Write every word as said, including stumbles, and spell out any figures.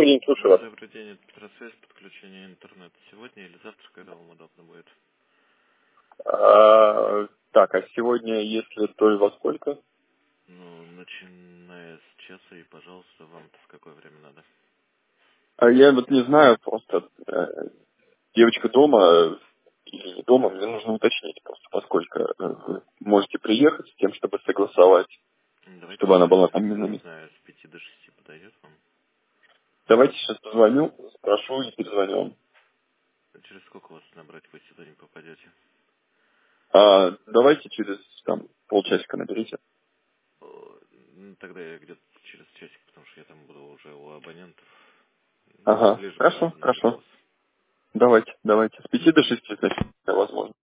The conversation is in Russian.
Добрый день, слушаю вас. Добрый день, это Петросвязь, подключение интернета. Сегодня или завтра, когда вам удобно будет? А, так, а сегодня, если то и во сколько? Ну, начиная с часа, и, пожалуйста, вам-то в какое время надо? А я вот не знаю, просто э, девочка дома э, или не дома, мне нужно уточнить просто, поскольку э, вы можете приехать с тем, чтобы согласовать, Ну, Давайте чтобы она сейчас, была там не минами. знаю, с пяти до шести подойдет вам? Давайте сейчас позвоню, спрошу и перезвоню вам. Через сколько вас набрать, вы сюда не попадете? А, давайте через там полчасика наберите. О, ну, Тогда я где-то через часик, потому что я там буду уже у абонентов. Ну, Ага, ближе к хорошо, часу наберу хорошо. вас. Давайте, давайте. С пяти до шести, значит, возможно.